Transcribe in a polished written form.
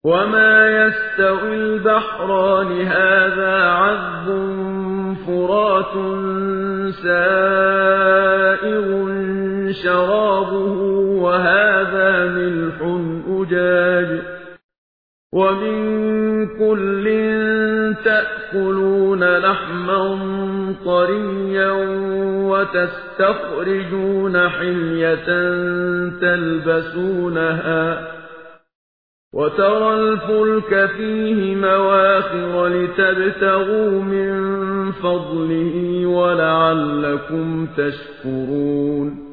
وما يستوي البحران هذا عذب فرات سائغ شرابه وهذا ملح أجاج ومن كل تأكلون لحما طريا وتستخرجون حلية تلبسونها وترى الفلك فيه مواخر لتبتغوا من فضله ولعلكم تشكرون